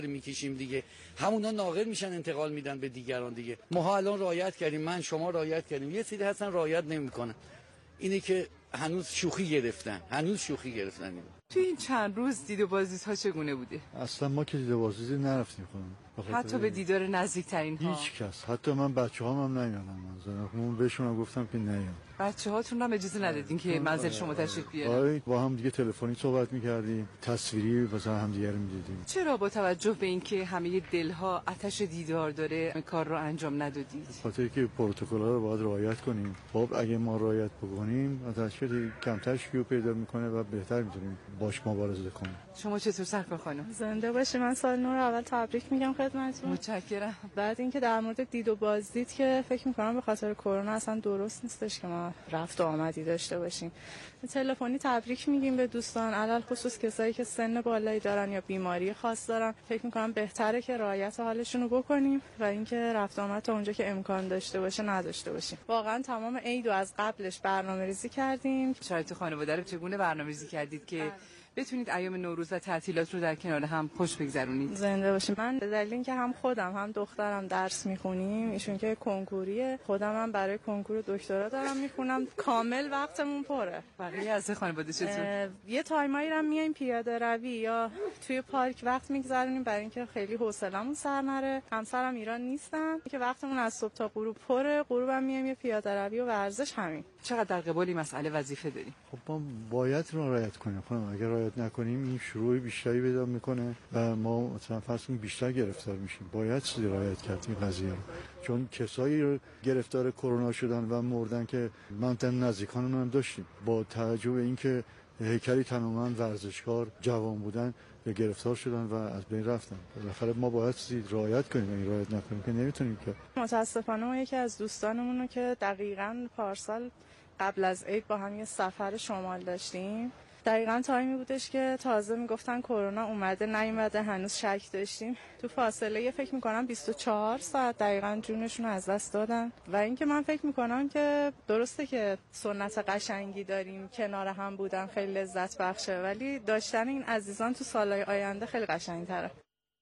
میکشیم دیگه، همونا ناقل میشن انتقال میدن به دیگران دیگه. ما الان رعایت کردیم، من شما رعایت کردیم، یه سری هستن رعایت نمیکنن. اینه که هنوز شوخی گرفتن. تو این چند روز دید و بازدیدها چگونه بوده؟ اصلا ما که دید و بازدید نرفتیم خانم. حتی به دیدار نزدیکترین ها؟ هیچ کس، حتی من بچه‌هام هم نیومدن. من بهشون گفتم که نیام. بچه‌هاتون هم اجازه ندادین که منزل شما تشریف بیارن؟ با هم دیگه تلفنی صحبت می‌کردیم، تصویری مثلا هم دیگه رو می‌دیدیم. چرا با توجه به اینکه همه دلها آتش دیدار داره کار رو انجام ندادید؟ خاطر که پروتکل‌ها رو باید رعایت کنیم. خب اگه ما رعایت بکنیم آتش کمتر شیوع پیدا می‌کنه و بهتر می‌تونیم باش مبارزه کنیم. شما چطور سرکار خانم؟ زنده باشی. من سال نو رو اول تبریک میگم خدمتتون. متشکرم. بعد اینکه در مورد دید و بازدید که فکر می‌کنم به خاطر کرونا اصلا درست نیستش که ما رفت و آمدی داشته باشیم. تلفنی تبریک میگیم به دوستان، علل خصوص کسایی که سن بالایی دارن یا بیماری خاص دارن. فکر می‌کنم بهتره که رعایت حالشون رو بکنیم و اینکه رفت و آمد تا اونجا که امکان داشته باشه نداشته باشیم. واقعا تمام عید رو از قبلش برنامه‌ریزی کردیم. شرایط خانواده رو چگونه برنامه‌ریزی کردید که بتونید ایام نوروز و تعطیلات رو در کنار هم خوش بگذرونید؟ زنده باشیم. من به دلیل اینکه هم خودم هم دخترم درس میخونیم، ایشون که کنکوریه، خودم هم برای کنکور دکترا دارم میخونم، کامل وقتمون پره. بقیه از خانواده چطور؟ یه تایمایی هم میایم پیاده روی یا توی پارک وقت میگذرونیم برای اینکه خیلی حوصله‌مون سر نره. همسرم ایران نیستن که وقتمون از صبح تا غروب پره، غروبم میایم یه پیاده روی و ورزش. همین. چقدر در قبال این مسئله وظیفه داریم؟ خب ما باید رعایت کنیم خانم. اگر رعایت نکنیم این شروع بیشتری پیدا میکنه و ما مثلا فرض کنیم بیشتر گرفتار میشیم. باید رعایت کرد این قضیه رو، چون کسایی گرفتار کرونا شدن و مردن که من نزدیکانمون هم داشتیم. با توجه به اینکه هیکلی تنومند ورزشکار جوان بودن گرفتار شدن و از بین رفتن. بالاخره ما باید رعایت کنیم. این رعایت نکنیم که نمیتونیم که. متاسفانه ما یکی از دوستانمون رو که دقیقاً پارسال قبل از عید با هم یه سفر شمال داشتیم، دقیقاً تایمی بودش که تازه میگفتن کرونا اومده نیومده، هنوز شک داشتیم. تو فاصله فکر میکنم 24 ساعت دقیقاً جونشون از دست دادن. و اینکه من فکر میکنم که درسته که سنت قشنگی داریم، کنار هم بودن خیلی لذت بخشه، ولی داشتن این عزیزان تو سالهای آینده خیلی قشنگ‌تره.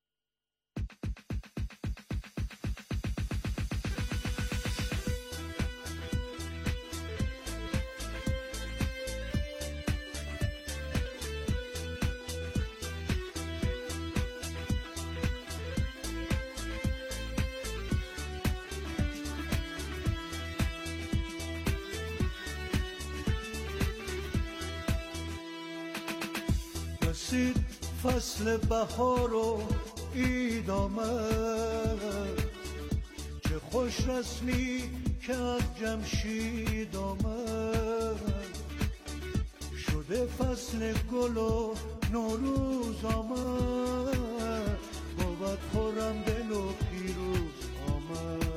رسید فصل بهار و عید آمد، چه خوش رسمی که از جمشید آمد. شده فصل گل و نوروز آمد، بود خورم دل و پیروز آمد.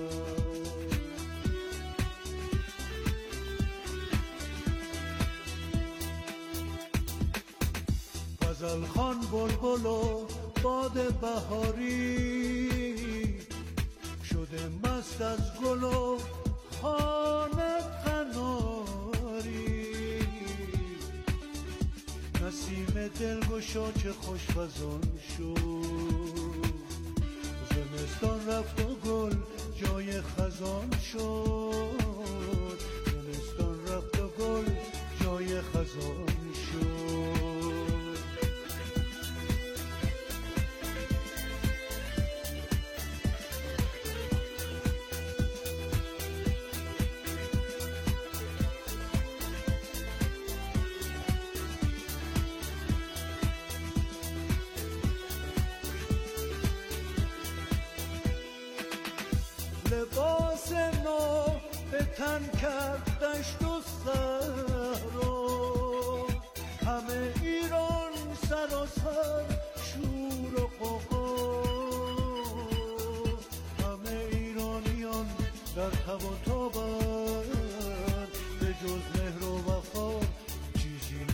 غزل خوان بلبل و باد بهاری، شده مست از گل و خانه قناری. نسیم دلگشا چه خوش وزان شد، زمستان رفت و گل جای خزان شد. زمستان رفت و گل جای خزان شد. لباس نو به تن کرد دشت و صحرا، همه ایران سراسر شور و غوغا. همه ایرانیان در تب و تابند، به جز مهر و وفا چیزی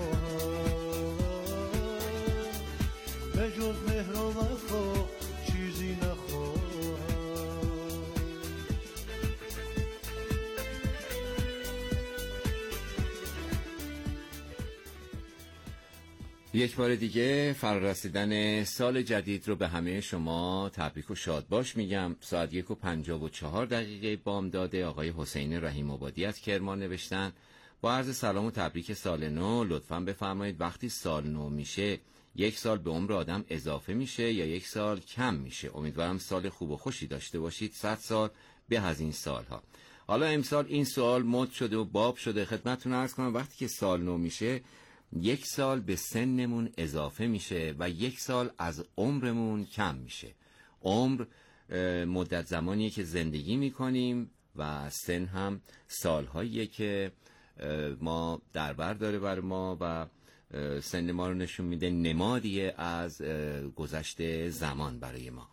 نخواهند. به جز مهر و وفا چیزی نخواهند. یک بار دیگه فرارسیدن سال جدید رو به همه شما تبریک و شادباش میگم. ساعت 1:54 بامداد آقای حسین رحیم آبادی از کرمان نوشتن: با عرض سلام و تبریک سال نو، لطفاً بفرمایید وقتی سال نو میشه 1 سال به عمر آدم اضافه میشه یا 1 سال کم میشه؟ امیدوارم سال خوب و خوشی داشته باشید، 100 سال به از این سالها. حالا امسال این سوال مد شده و باب شده. خدمتتون عرض کنم وقتی که سال نو میشه 1 سال به سنمون اضافه میشه و 1 سال از عمرمون کم میشه. عمر مدت زمانیه که زندگی میکنیم و سن هم سالهاییه که ما در بر داره بر ما و سن ما رو نشون میده، نمادیه از گذشته زمان برای ما.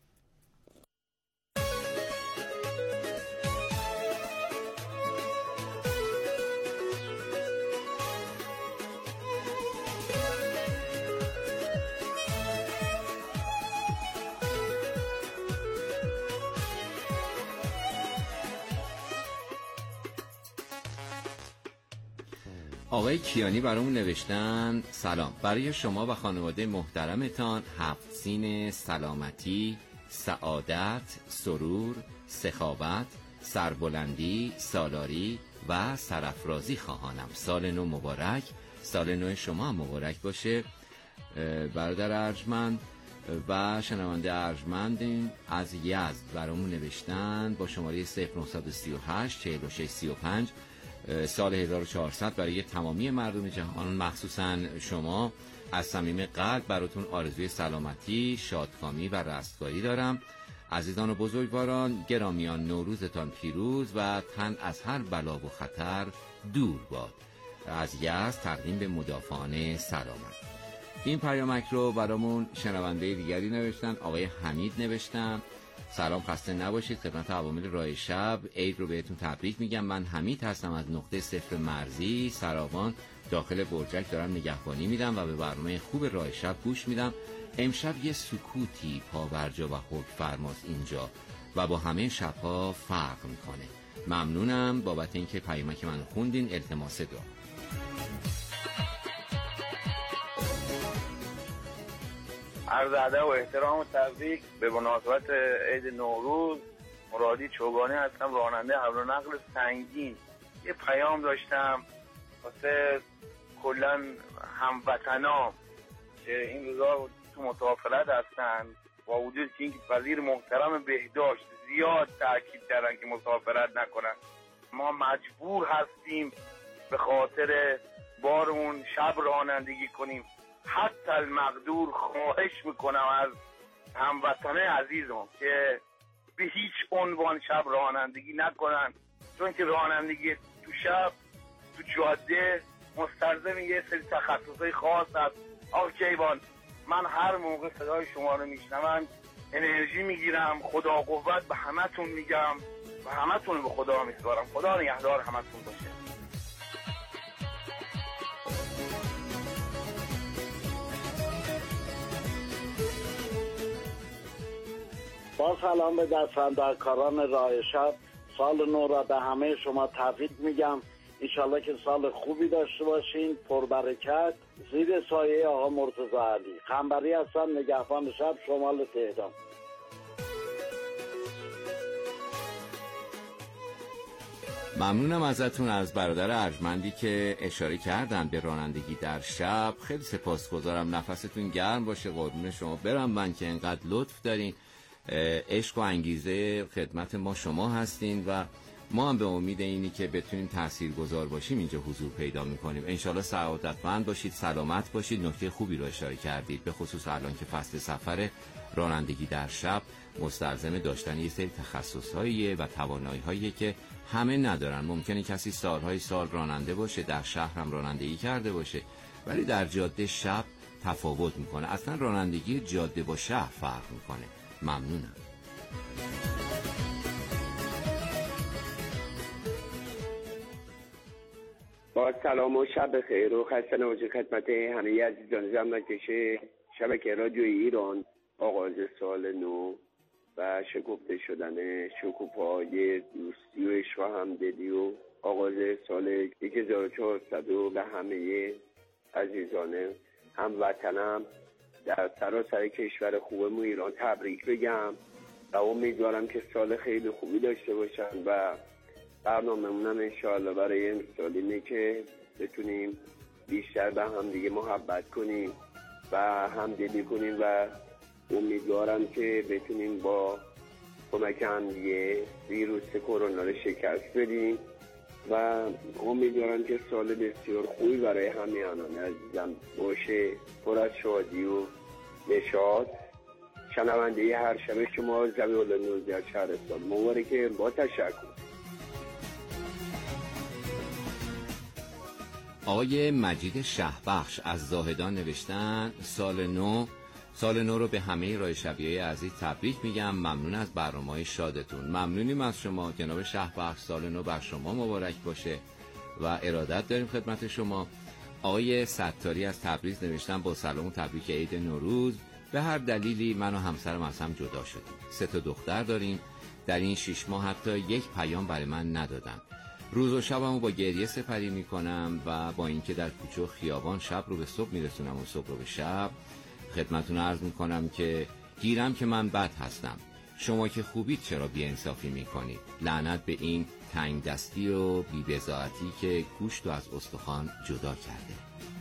آقای کیانی برامون نوشتن: سلام، برای شما و خانواده محترمتان 7 سین سلامتی، سعادت، سرور، سخاوت، سربلندی، سالاری و سرافرازی خواهانم. سال نو مبارک. سال نو شما هم مبارک باشه. برادر ارجمند و شنونده ارجمند از یزد برامون نوشتن با شماره 0938 4635 سال 1400 برای تمامی مردم جهان، مخصوصا شما، از صمیم قلب براتون آرزوی سلامتی، شادکامی و رستگاری دارم. عزیزان و بزرگواران، گرامیان، نوروزتان پیروز و تن از هر بلا و خطر دور باد. از یزد تقدیم به مدافعان سلامت. این پیامک رو برامون شنونده دیگری نوشتن. آقای حمید نوشتن: سلام، خسته نباشید. خدمت عوامل راه شب عید رو بهتون تبریک میگم. من حمید هستم از نقطه صفر مرزی سراوان داخل برجک دارم نگهبانی میدم و به برنامه خوب راه شب گوش میدم. امشب یه سکوتی پاورجا و حکم فرماست اینجا و با همه شبها فرق میکنه. ممنونم بابت اینکه پیامک من خوندین. التماس دعا. عرض ادب و احترام و تبریک به مناسبت عید نوروز. مرادی چوگانی هستم، راننده حمل و نقل سنگین. یه پیام داشتم واسه کلن هموطنام که این روزا تو مسافرت هستن، با وجود که این وزیر محترم بهداشت زیاد تاکید کردن که مسافرت نکنن. ما مجبور هستیم به خاطر بارمون شب رانندگی کنیم. حتی المقدور خواهش میکنم از هموطنه عزیزم که به هیچ عنوان شب رانندگی نکنن، چون که رانندگی تو شب تو جاده مستلزم یه سری تخصصهای خاص هست. آقا کیوان، من هر موقع صدای شما رو میشنوم انرژی میگیرم. خدا قوت به همتون میگم و همتون به خدا میسپارم. خدا نگهدار همتون باشه. با سلام به دستاندرکاران راه شب، سال نو را به همه شما تبریک میگم. انشالله که سال خوبی داشته باشین، پربرکت. زیر سایه آقا مرتضی علی. خنبری هستم، نگهبان شب، شمال تهران. ممنونم ازتون، از برادر ارجمندی که اشاره کردن به رانندگی در شب. خیلی سپاسگزارم. نفستون گرم باشه. قربون شما برم من که انقدر لطف دارین. عشق و انگیزه خدمت ما شما هستین و ما هم به امید اینی که بتونیم تاثیرگذار باشیم اینجا حضور پیدا میکنیم. انشالله سعادتمند باشید، سلامت باشید. نکته خوبی رو اشاره کردید، به خصوص الان که فصل سفر رانندگی در شب مستلزم داشتن یه سری تخصص‌هاییه و توانایی‌هایی که همه ندارن. ممکنه کسی سالهای سال راننده باشه، در شهر هم رانندگی کرده باشه، ولی در جاده شب تفاوت میکنه. اصلا رانندگی جاده با شهر فرق میکنه. ممنونم. با سلام و شب خیر و خسته نباشید خدمت همه عزیزان زحمتکش شبکه رادیو ایران. آغاز سال نو و شکفته شدن شکوفه‌های دوستی و عشق و همدلی و آغاز سال 1400 به همه عزیزان هموطنم در سراسر کشور خوبمون ایران تبریک بگم و امیدوارم که سال خیلی خوبی داشته باشن و برنامه‌مونم انشاءالله برای امسال اینه که بتونیم بیشتر به هم دیگه محبت کنیم و همدلی کنیم و امیدوارم که بتونیم با کمک هم دیگه ویروس کرونا رو شکست بدیم و امیدوارم که سال بسیار خوبی برای همیهنان عزیزم باشه، پر از شادی و نشاط. شنونده هر شب شما ذبیح الله نوزی از شهرستان مبارکه. با تشکر. آقای مجید شهبخش از زاهدان نوشتن سال نو رو به همه رایشبیای عزیز تبریک میگم. ممنون از برنامه‌های شادتون. ممنونیم از شما جناب شهبخش. سال نو بر شما مبارک باشه و ارادت داریم خدمت شما. آقای ستاری از تبریز نوشتن با سلام و تبریک عید نوروز. به هر دلیلی من و همسرم از هم جدا شدیم. 3 دختر داریم. در این 6 ماه حتی یک پیام برای من ندادن. روز و شبمو با گریه سپری میکنم و با اینکه در کوچه و خیابان شب رو به صبح میرسونم و صبح رو به شب. خدمتتون عرض میکنم که گیرم که من بد هستم. شما که خوبید چرا بی‌انصافی میکنید؟ لعنت به این تنگ دستی و بی‌بضاعتی که گوشت رو از استخوان جدا کرده.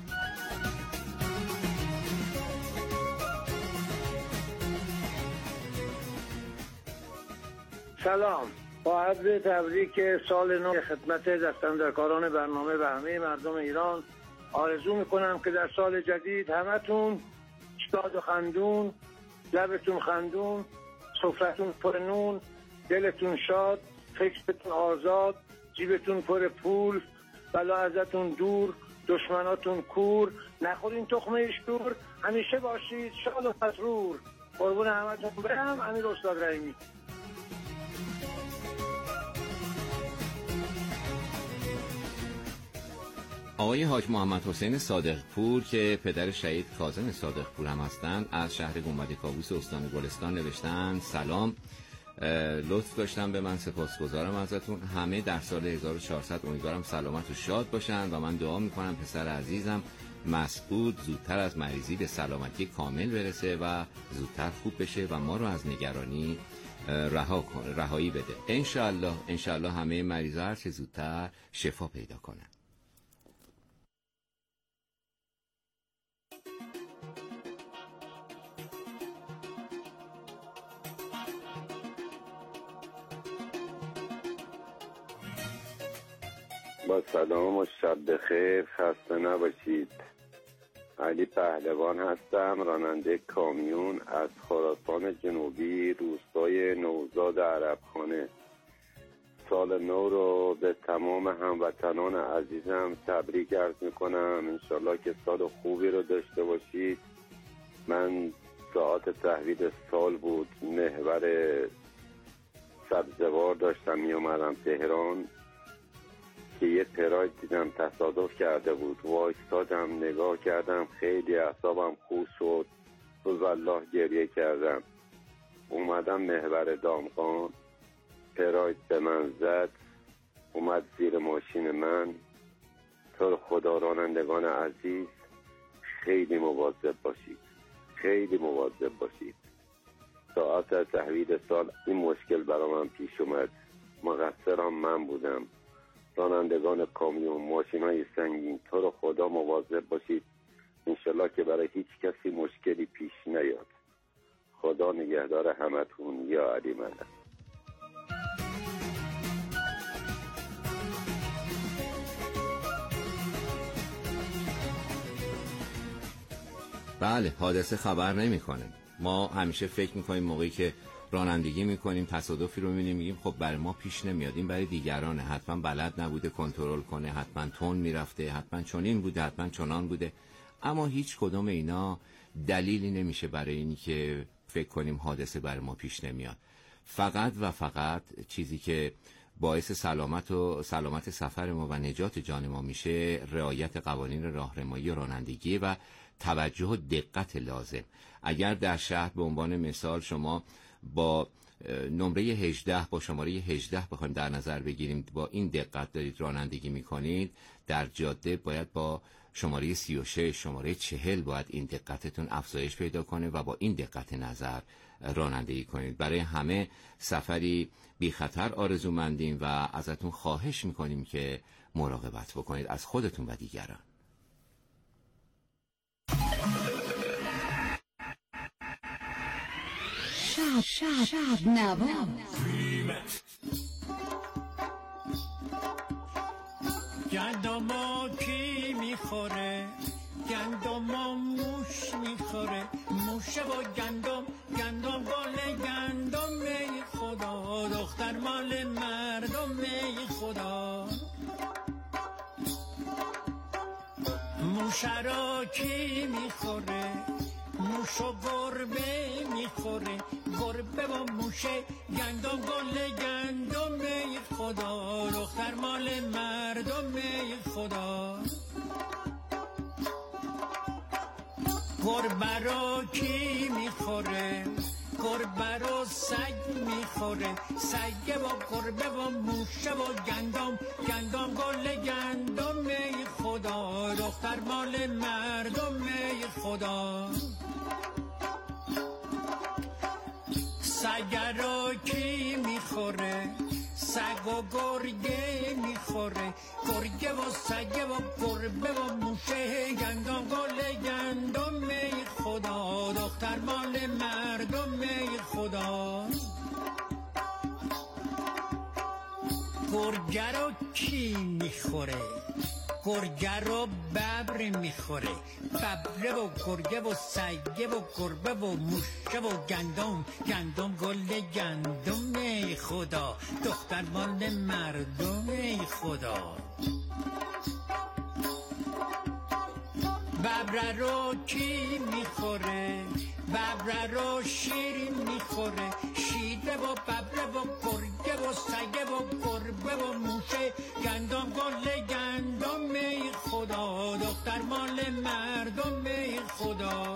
سلام، با عرض تبریک سال نو خدمت دستاندرکاران برنامه و همه مردم ایران آرزو میکنم که در سال جدید همتون شاد و خندون، لبتون خندون، سفرتون پر نون، دلتون شاد، فکرتون آزاد، جیبتون پر پول، بلا ازتون دور، دشمناتون کور، نخورین تخمه شور، همیشه باشید شاد و مسرور. قربون همتون برم. امیر استاد رحیمی. آقای حاج محمد حسین صادقپور که پدر شهید کاظم صادقپور هم هستند از شهر گنبد کاووس استان گلستان نوشتن سلام، لطف داشتم به من، سپاسگزارم ازتون. همه در سال 1400 امیدوارم سلامت و شاد باشن و من دعا میکنم پسر عزیزم مسعود زودتر از مریضی به سلامتی کامل برسه و زودتر خوب بشه و ما رو از نگرانی رهایی بده. انشالله همه مریضا هر چه زودتر شفا پیدا کنن. با سلام و شب بخیر، خسته نباشید. علی پهلوان هستم، راننده کامیون از خراسان جنوبی، روستای نوزاد عربخانه. سال نو رو به تمام هموطنان عزیزم تبریک عرض میکنم. انشالله که سال خوبی رو داشته باشید. من ساعت تحویل سال بود، محور سبزوار داشتم میومدم تهران که یه پراید دیدم تصادف کرده بود. وایستادم نگاه کردم، خیلی اعصابم خورد شد، والله گریه کردم. اومدم محور دامغان، پراید به من زد، اومد زیر ماشین من. تو خدا رانندگان عزیز خیلی مواظب باشید، خیلی مواظب باشید. ساعت تحویل سال این مشکل برای من پیش اومد، مقصرم من بودم. رانندگان کامیون، ماشین‌های سنگین، تو رو خدا مواظب باشید، انشالله که برای هیچ کسی مشکلی پیش نیاد. خدا نگهدار همتون. یا علی مدد. بله، حادثه خبر نمی‌کنه. ما همیشه فکر می‌کنیم موقعی که رانندگی میکنیم تصادفی رو میبینیم میگیم خب برای ما پیش نمیاد، این برای دیگرانه، حتما بلد نبوده کنترل کنه، حتما تون میرفته، حتما چنین بوده، حتما چنان بوده. اما هیچ کدوم اینا دلیلی نمیشه برای اینی که فکر کنیم حادثه برای ما پیش نمیاد. فقط و فقط چیزی که باعث سلامت سفر ما و نجات جان ما میشه رعایت قوانین راهنمایی و رانندگی و توجه و دقت لازم. اگر در شهر به عنوان مثال شما با نمره 18 با شماره 18 بخوایم در نظر بگیریم، با این دقت دارید رانندگی میکنید، در جاده باید با شماره 36 شماره 40 باید این دقتتون افزایش پیدا کنه و با این دقت نظر رانندگی کنید. برای همه سفری بی خطر آرزومندیم و ازتون خواهش میکنیم که مراقبت بکنید از خودتون و دیگران. شب نوا. گندما کی میخوره؟ گندما موش میخوره. موشه با گندم، گندم بال گندم. ای خدا دختر مال مردم. ای خدا موشه را کی میخوره؟ موش و گربه میخوره. گربه با موشه گندم گل گندم. ای خدا دختر مال مردم. ای خدا گربه را کی میخوره؟ گربه را سگ میخوره. سگ با گربه و موشه و گندم، گندم گل گندم. ای خدا دختر مال مردم. ای خدا سگ را کی میخوره؟ سگ و گرگه میخوره. گرگه و سگه و گربه و موشه گندم گل گندم. ای خدا دختر مال مردم. ای خدا گرگه را کی میخوره؟ گرگه رو ببر میخوره. ببره و گرگه و سگه و گربه و موشه و گندم، گندم گل گندم. ای خدا دختر مال مردم. ای خدا ببره رو کی میخوره؟ ببره رو شیر میخوره. شیره و ببره و گرگه و سگه و گربه و موشه گندم گل گندم. ای خدا دختر مال مردم. ای خدا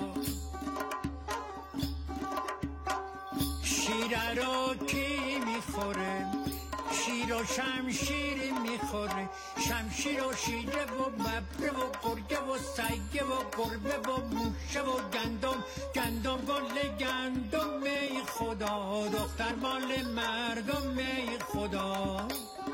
شیره رو کی میخوره؟ شیر و شمشیر میخوره. شمشیر و شیره و ببره و گرگه و سگه و گربه و موشه و گندم، گندم گل گندم. ای خدا دختر مال مردم. ای خدا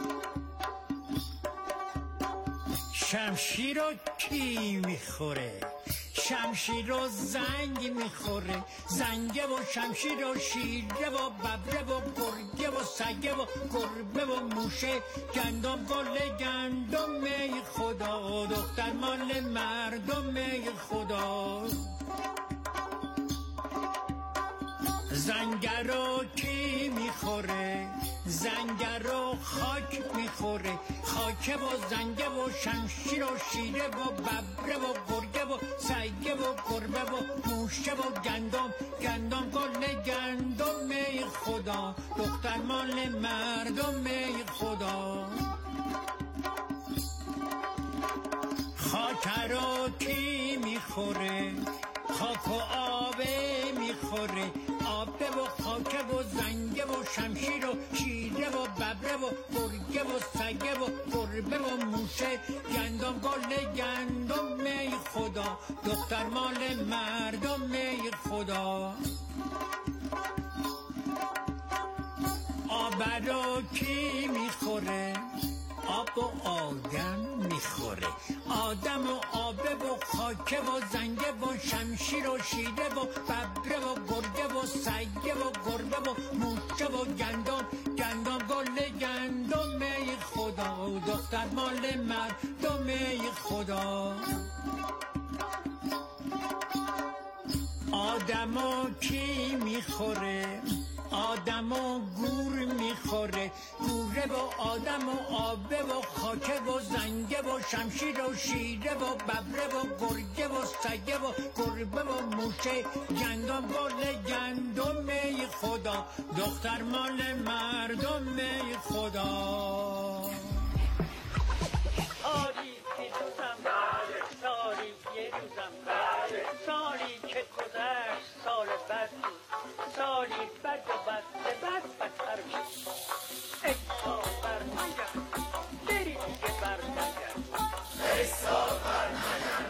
شمشیر رو کی میخوره؟ شمشیر و زنگ میخوره. زنگه و شمشیر و شیره و ببره و گرگه و سگه و گربه و موشه گندم گل گندم. ای خدا دختر مال مردم. ای خدا زنگه رو کی میخوره؟ زنگه رو خاک میخوره. خاکه و زنگه و شمشیر و شیره و ببره و گرگه و سگه و گربه و موشه و گندم، گندم گل گندم. ای خدا دختر مال مردم. ای خدا خاک رو کی میخوره؟ خاک و آبه میخوره. آبه و خاکه و زنگه و شمشیر و شیره و ببره و گرگه و سگه و گربه و موشه گندم گل گندم. ای خدا دختر مال مردم. ای خدا آب رو کی میخوره؟ آب و آدم میخوره. آدم و آبه و خاکه و زنگه و شمشیر و شیره و ببره و گرگه و سگه و گربه و موشه و گندم، گندم گل گندم. ای خدا دختر مال مردم. ای خدا آدمو کی میخوره؟ آدمو گور میخوره. گوره و آدم و آبه و خاکه و زنگه و شمشیر و شیره و ببره و گرگه و سگه و گربه و موشه گندم گل گندم. ای خدا دختر مال مردم. ای خدا سالی که روزم بره، سالی یه روزم بره، سالی که گذشت سال بد بود، سالی بد و بد بدتر بود. ای سال برنگرد بری دیگه برنگرد، ای سال برنگرد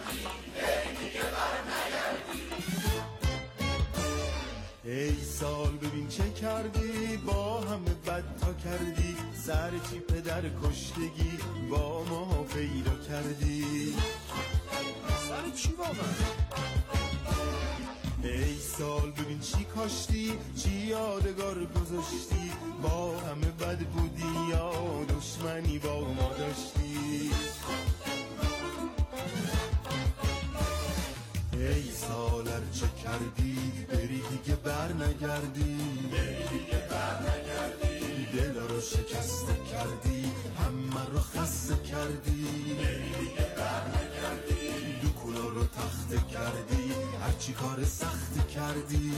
ببین چه کردی، با همه بد تا کردی، سر چی پدر کشتگی با ما پیدا کردی. سر چی واقعا؟ ای سال ببین چی کاشتی، چی یادگار گذاشتی، با همه بد بودی یا دشمنی با ما داشتی. ای سال چه کردی، بری دیگه بر نگردی، دل رو شکسته کردی، همه رو خسته کردی، دکونا رو تخته کردی، هرچی کار سخت کردی،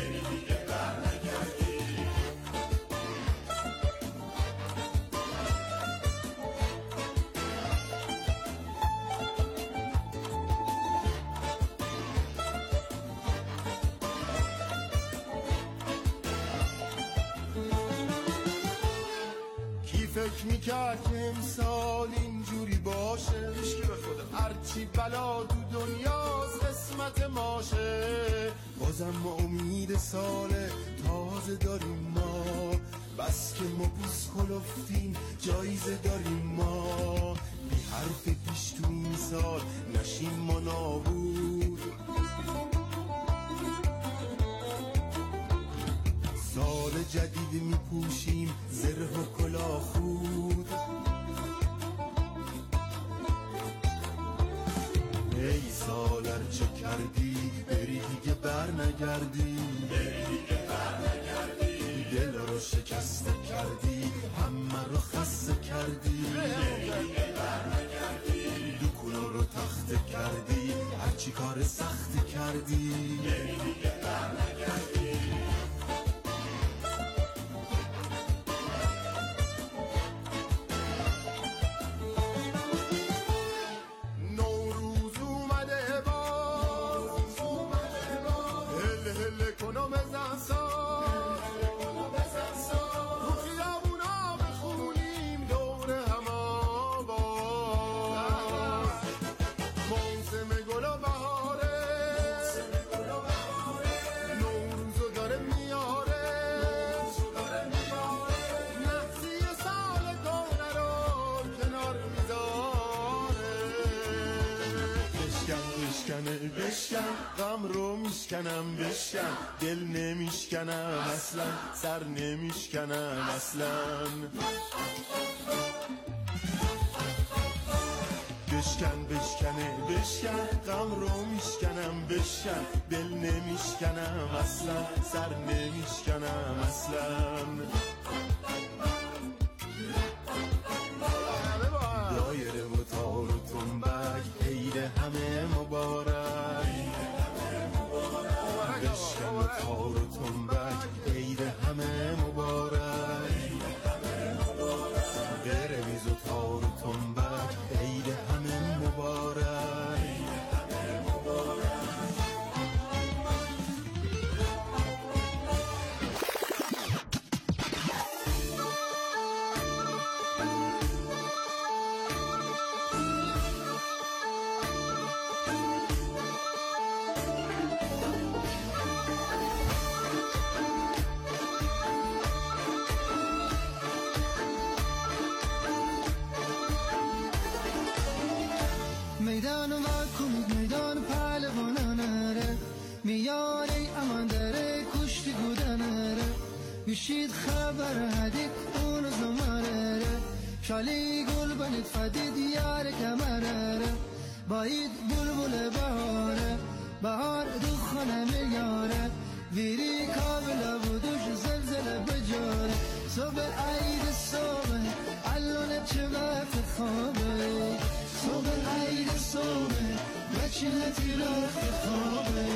فکر میکرد که امسال اینجوری باشه، هرچی بلا تو دنیاست قسمت ماشه، بازم ما امید سال تازه داریم ما، بس که ما بوس کلفتیم جایزه داریم ما، بی حرف پیش تو این سال نشیم ما نابود، سال جدید میپوشیم زره و کلاه خود. ای سال چه کردی، بری دیگه بر نگردی، دل رو شکسته کردی، همه رو خسته کردی، دکونا رو تخته کردی، هرچی کار سخت کردی، بشکن غم رو میشکنم، بشکن دل نمیشکنم اصلا، سر نمیشکنم اصلا، بشکن غم رو میشکنم، بشکن دل نمیشکنم اصلا، سر نمیشکنم اصلا، دایره و تار و تنبک عید همه مبارک، بشکن و تار و تنبک عید همه مبارک، قرمز و تار و تنبک عید همه مبارک. میدان و کنید میدان پهلوانانه ره، میاری امان داره کشتی گودنه ره، بشید خبر هدید اون زماره ره، شالی گل بنید فدید یار کمره ره، باید بلبل بهاره، بهار دخانه میاره، ویری کابل بودوش زلزله بجاره، صبح عید صبح علونه چه وقت خوابه، صبح عید صبح بچینتی رفت خوابه،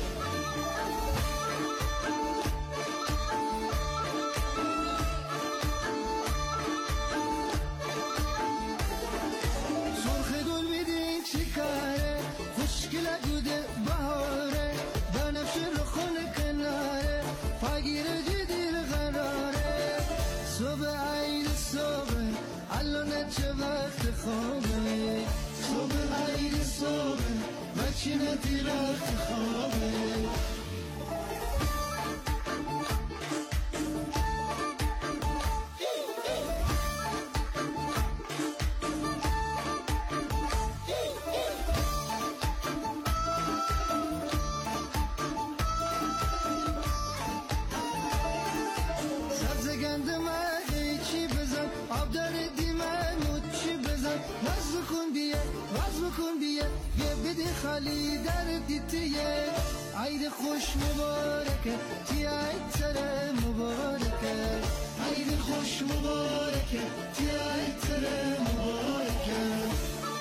سرخ گل میدی چی کاره، خوشگله گوده بهاره، بنفش رو خونه کناره، عید خوش مبارکه تی عید سر مبارکه عید خوش مبارکه تی عید سر مبارکه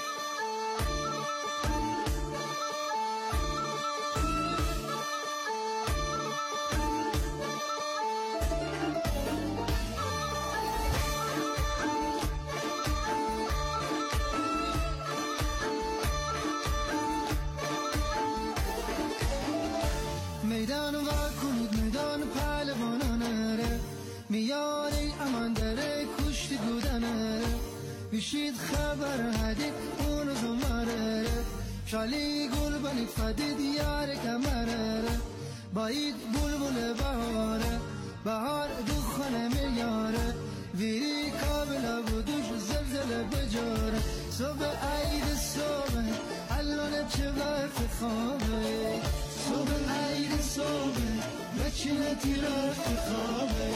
میدان وا کنید میدان پهلوانانه میاری امان داره کشت گودنه بشید خبر هدی اون زماره شالی گل بلی فدید یار کمره باید بلبل بهاره بهار دخانه میاره ویری کابلا بودوش زلزله بجاره صبح عید صبح الان چه وقت خوابه صبح عید صبح بچینه تیرفت خوابه.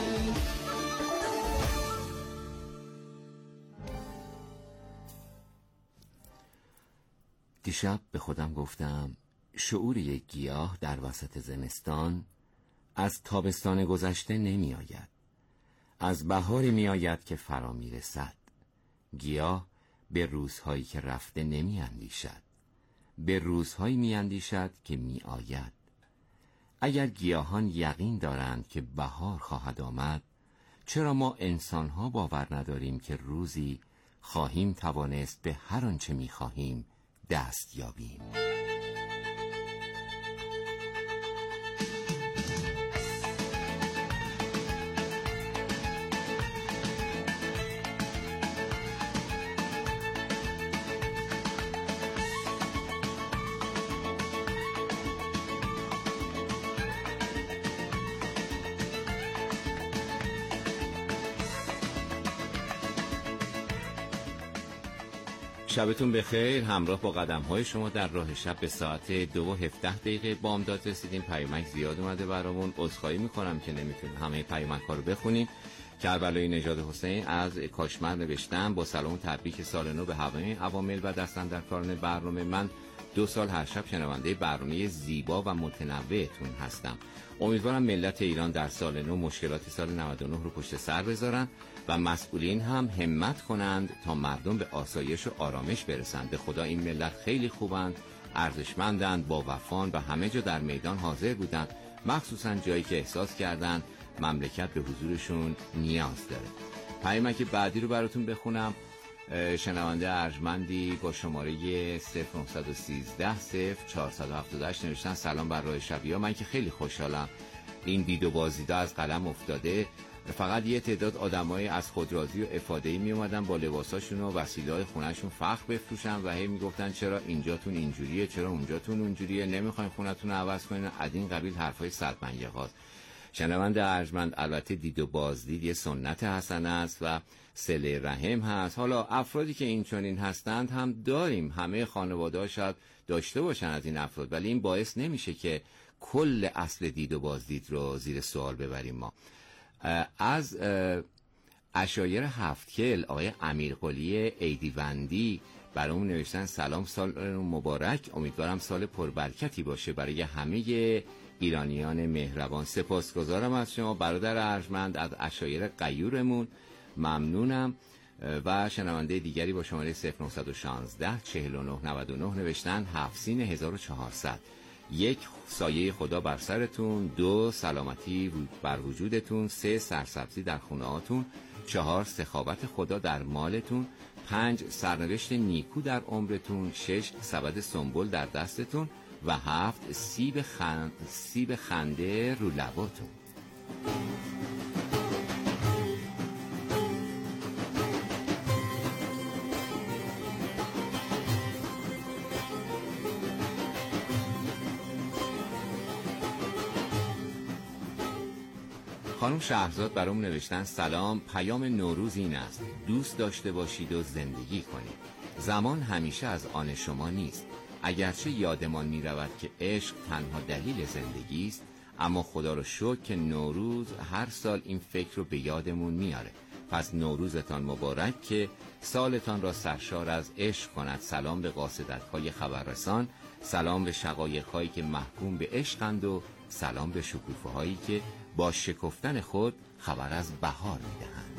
دیشب به خودم گفتم شعور یک گیاه در وسط زمستان از تابستان گذشته نمی آید، از بهاری می آید که فرا می رسد. گیاه به روزهایی که رفته نمی اندیشد، به روزهایی می اندیشد که می آید. اگر گیاهان یقین دارند که بهار خواهد آمد، چرا ما انسانها باور نداریم که روزی خواهیم توانست به هر آنچه می خواهیم دست یابیم؟ شبتون بخیر. همراه با قدم‌های شما در راه شب به ساعت 2:17 بامداد رسیدیم. پیامک زیاد اومده برامون. عذرخواهی میکنم که نمیتونیم همه پیامک‌ها رو بخونیم. کربلایی نژاد حسین از کاشمر نوشتم با سلام و تبریک سال نو به همه عوامل و دستاندرکاران برنامه. من 2 سال هر شب شنونده برنامه زیبا و متنوعتون هستم. امیدوارم ملت ایران در سال نو مشکلات سال 99 رو پشت سر بذارن و مسئولین هم همت کنند تا مردم به آسایش و آرامش برسند. به خدا این ملت خیلی خوبند، ارزشمندند، با وفان و همه جا در میدان حاضر بودند، مخصوصا جایی که احساس کردند مملکت به حضورشون نیاز داره. پیامک بعدی رو براتون بخونم. شنونده ارجمندی با شماره 0913 0478 نوشتن سلام بر راه شبیه. من که خیلی خوشحالم این دید و بازدیدا از قلم افتاده. فقط یه تعداد آدمای از خودرازی و افاده‌ای می اومدن با لباساشون و وسیله‌های خونه‌شون فخر بفروشن و هی میگفتن چرا اینجاتون اینجوریه، چرا اونجاتون اونجوریه، نمیخواین خونتون رو عوض کنین. از این قبیل حرفای صد منگه‌هاست. شنونده ارجمند، البته دید و بازدید یه سنت حسنه است و صله رحم هست. حالا افرادی که این چنین هستند هم داریم، همه خانواده‌ها شاید داشته باشن از این افراد، ولی این باعث نمیشه که کل اصل دید و بازدید رو زیر سوال ببریم. ما از عشایر هفتکل آقای امیرقلی ایدیوندی برامون نوشتن سلام، سال مبارک، امیدوارم سال پربرکتی باشه برای همه ایرانیان مهربان. سپاسگزارم از شما برادر ارجمند، از عشایر غیورمون ممنونم. و شنونده دیگری با شماره 0916 4999 نوشتن 7400. 1 سایه خدا بر سرتون، 2 سلامتی بر وجودتون، 3 سرسبزی در خونه هاتون، 4 سخاوت خدا در مالتون، 5 سرنوشت نیکو در عمرتون، 6 سبد سنبل در دستتون و 7 سیب خنده رو لباتون. خانم شهرزاد برام نوشتن سلام، پیام نوروز این است دوست داشته باشید و زندگی کنید. زمان همیشه از آن شما نیست. اگرچه یادمان می رود که عشق تنها دلیل زندگی است، اما خدا رو شکر که نوروز هر سال این فکر رو به یادمون میاره. پس نوروزتان مبارک که سالتان را سرشار از عشق کند. سلام به قاصدک‌های خبررسان، سلام به شقایق‌هایی که محکوم به عشقند و سلام به شکوفه‌هایی که با شکفتن خود خبر از بهار می‌دهند.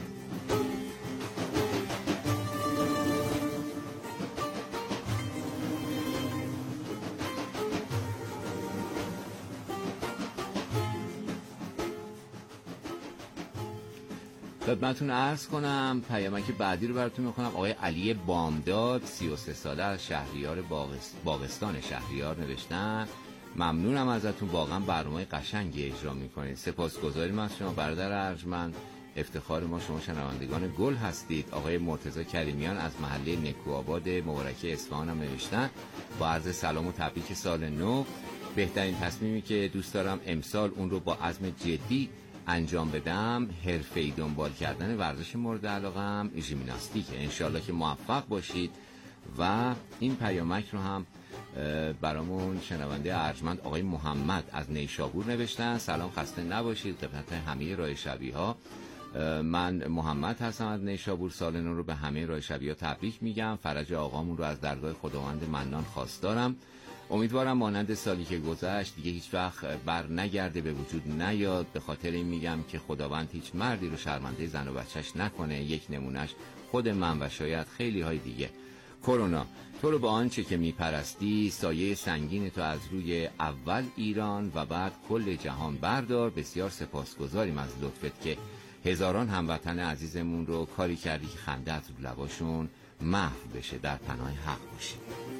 خدمتون عرض کنم پیامک بعدی رو براتون میخونم. آقای علی بامداد 33 ساله از شهریار باغستان شهریار نوشتن ممنونم ازتون، واقعا برنامه قشنگی اجرا میکنید. سپاسگزاریم از شما برادر ارجمند، افتخار ما شما شنوندگان گل هستید. آقای مرتضی کریمیان از محله نکوآباد مبارکه اصفهان هم نوشتن با عرض سلام و تبریک سال نو. بهترین تصمیمی که دوست دارم امسال اون رو با عزم جدی انجام بدم حرفه‌ای دنبال کردن ورزش مورد علاقه‌ام ژیمناستیکه. انشالله که موفق باشید. و این پیامک رو هم برامون شنونده ارجمند آقای محمد از نیشابور نوشتن. سلام، خسته نباشید خدمت همه راه شبی‌ها. من محمد هستم از نیشابور. سال نو رو به همه راه شبی‌ها تبریک میگم. فرج آقامون رو از درگاه خداوند منان خواستارم. امیدوارم مانند سالی که گذشت دیگه هیچ وقت بر نگرده، به وجود نیاد. به خاطر این میگم که خداوند هیچ مردی رو شرمنده زن و بچهش نکنه. یک نمونهش خود من و شاید خیلی های دیگه. کرونا تو رو با آنچه که میپرستی سایه سنگین تو از روی اول ایران و بعد کل جهان بردار. بسیار سپاسگزاریم از لطفت که هزاران هموطن عزیزمون رو کاری کردی که خنده از رو لباشون محو بشه. در پناه حق باشی.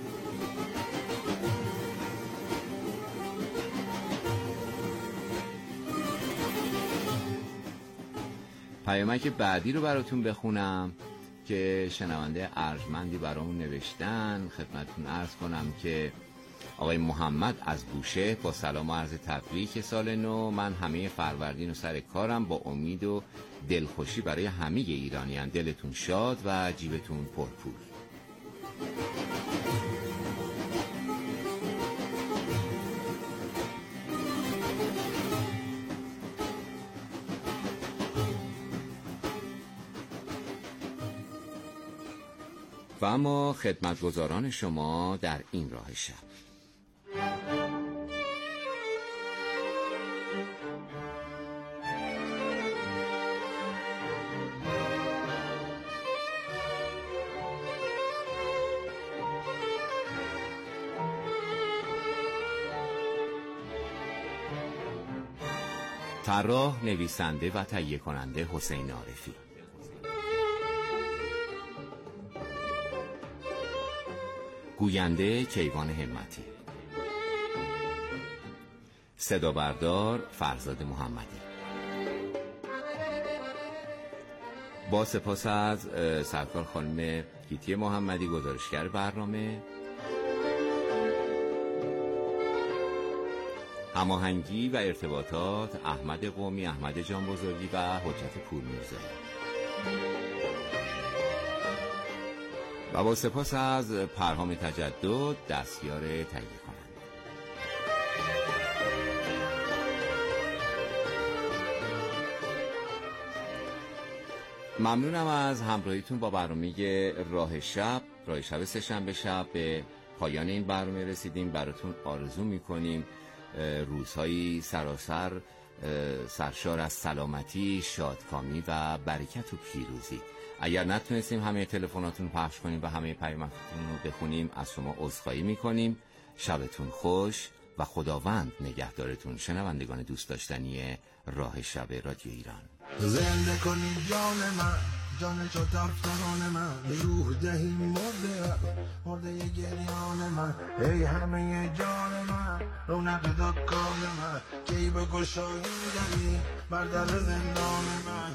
پیامک بعدی رو براتون بخونم که شنونده ارجمندی برامون نوشتن. خدمتتون عرض کنم که آقای محمد از بوشه با سلام و عرض تبریک سال نو. من همه فروردین و سر کارم با امید و دلخوشی برای همه ایرانیان. دلتون شاد و جیبتون پرپول. و اما خدمتگزاران شما در این راه شب. طراح، نویسنده و تهیه کننده حسین عارفی. گوینده کیوان همتی. صدا بردار فرزاد محمدی. با سپاس از سرکار خانم گیتی محمدی گزارشگر برنامه. هماهنگی و ارتباطات احمد قومی، احمد جان بزرگی و حجت پورمیرزایی. و با سپاس از پرهام تجدد دستیار تهیه کننده. ممنونم از همراهیتون با برنامه راه شب سه‌شنبه شب. به پایان این برنامه رسیدیم. براتون آرزو میکنیم روزهایی سرشار از سلامتی، شادکامی و برکت و پیروزی. اگر نتونستیم همه تلفناتون پخش کنیم و همه پیامکتون رو بخونیم از شما عذرخواهی میکنیم. شبتون خوش و خداوند نگهدارتون. شنوندگان دوست داشتنی راه شب رادیو ایران. زنده کنی جان من، جان چو تفتان من، روح دهی مرده گریان من. ای همه جان من، رونق دکان من، کی بگشایی دری بر در زندان من.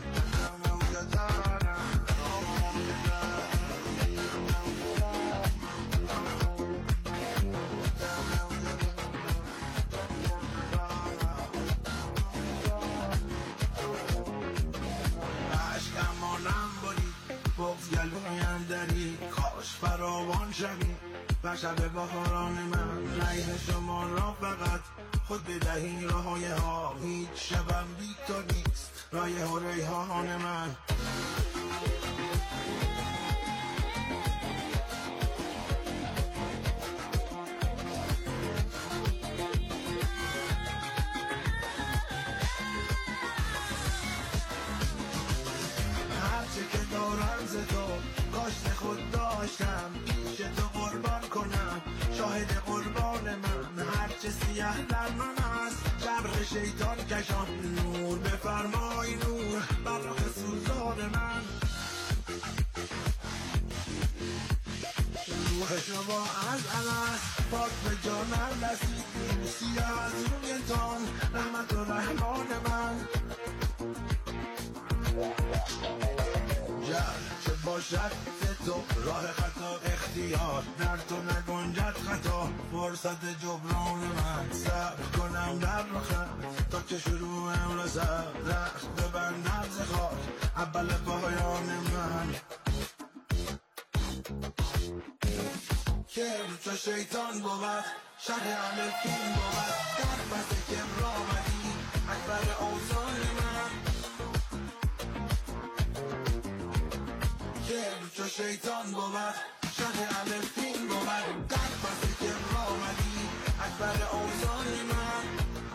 کاش فراوان شوی و شب بهاران من. ریح شما را فقط خود بدهی راهای ها. هیچ شبم بی تو نیست رایح و ریحان من. هرچه که دارم ز تو کاشت خود داشتم پیش تو قربان کنم شاهد قربان من هرچه سیاه در من است جبر شیطان کشان نور بفرمای نور بر رخ سوزان من روح شما از الست پاک به جانم رسید روسی از روی تان رحمت و رحمان من چه باشد تو راه خطا اختیار در تو نگنجد خطا فرصت جبران من صبر کنم در رخم تا که شروعم رسد رخت ببندم ز خاک اول پایان من که چه شیطان بود شهر همه کین بود در بس کبر آمدی اکبر اوزان من چه شیطان بود شهر الفین بود در پس که رامدی اکبر اوزان من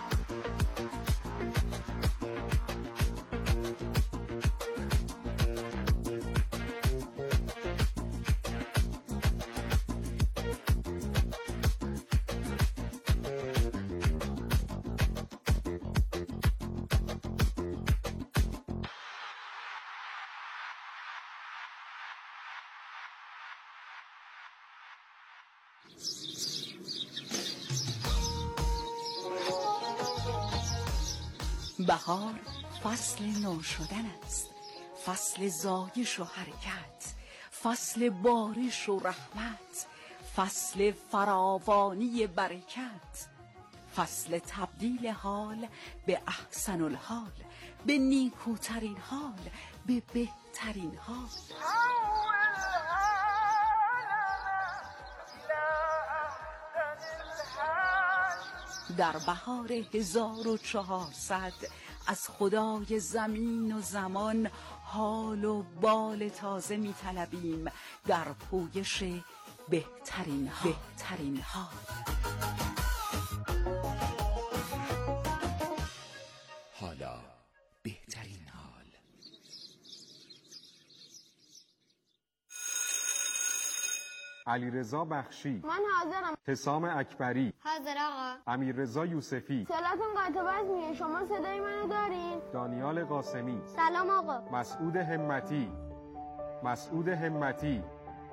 بهار فصل نو شدن است، فصل زایش و حرکت، فصل بارش و رحمت، فصل فراوانی برکت، فصل تبدیل حال به احسن الحال، به نیکوترین حال، به بهترین حال. در بهار 1400 از خدای زمین و زمان حال و بال تازه می طلبیم در پویش بهترین حال. حالا بهترین حال. علیرضا بخشی، من حاضرم. حسام اکبری، حاضر آقا. امیررضا یوسفی، صلاتون قطع بس میه، شما صدای منو دارین؟ دانیال قاسمی، سلام آقا. مسعود همتی.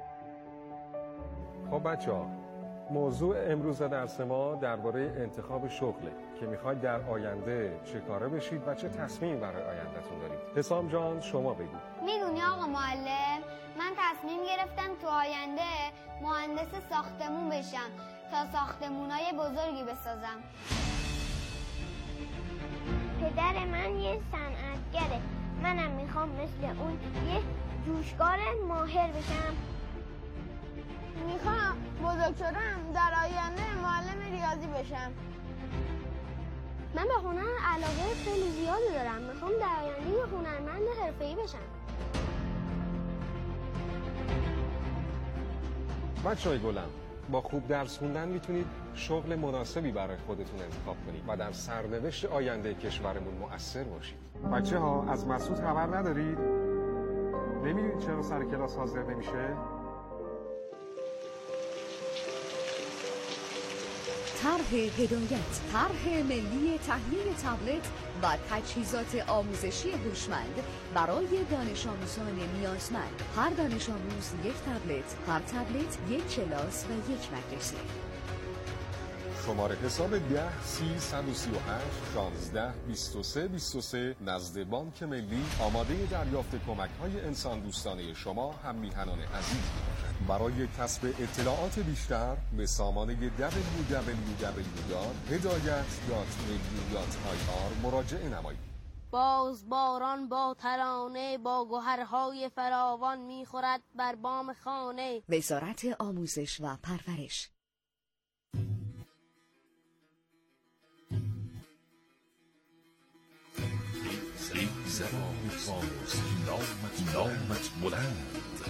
خب بچه‌ها، موضوع امروز درس ما درباره انتخاب شغله که میخواید در آینده چه کاره بشید و چه تصمیم برای آیندهتون دارید. حسام جان شما بگید. میدونی آقا معلم، من تصمیم گرفتم تو آینده مهندس ساختمون بشم تا ساختمونای بزرگی بسازم. پدر من یه صنعتگره، منم میخوام مثل اون یه جوشکار ماهر بشم. میخوام بزرگ شدم در آینده معلم ریاضی بشم. من به هنر علاقه خیلی زیادی دارم، میخوام در آینده یه هنرمند حرفه‌ای بشم. بچه‌های گلم، با خوب درس خوندن میتونید شغل مناسبی برای خودتون انتخاب کنید و در سرنوشت آینده کشورمون مؤثر باشید. بچه‌ها از مسعود خبر ندارید؟ نمیدونید چرا سر کلاس حاضر نمیشه؟ طرح هدایت، طرح ملی تهیه تبلت و تجهیزات آموزشی هوشمند برای دانش آموزان نیازمند. هر دانش آموز یک تبلت، هر تبلت یک کلاس و یک مدرسه. شماره حساب 10-30-38-16-23-23 نزد بانک ملی آماده دریافت کمک‌های انسان دوستانه شما هم میهنان عزیز میباشد. برای کسب اطلاعات بیشتر به سامانه www.hedayat.melu.ir مراجعه نمایید. باز باران با ترانه با گوهرهای فراوان میخورد بر بام خانه. وزارت آموزش و پرورش. زبان فارسی نامت بلند،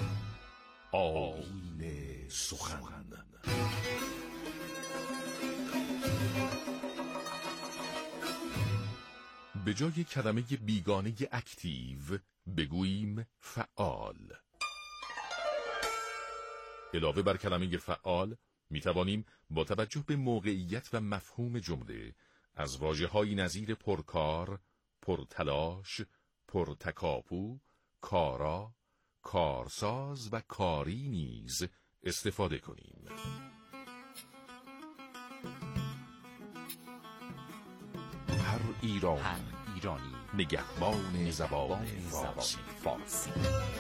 آیین سخن. به جای کلمه بیگانه اکتیو بگوییم فعال. علاوه بر کلمه فعال می توانیم با توجه به موقعیت و مفهوم جمله از واژه‌هایی نظیر پرکار، پرتلاش، پرتکاپو، کارا، کارساز و کاری نیز استفاده کنیم. هر ایرانی نگهبان زبان فارسی.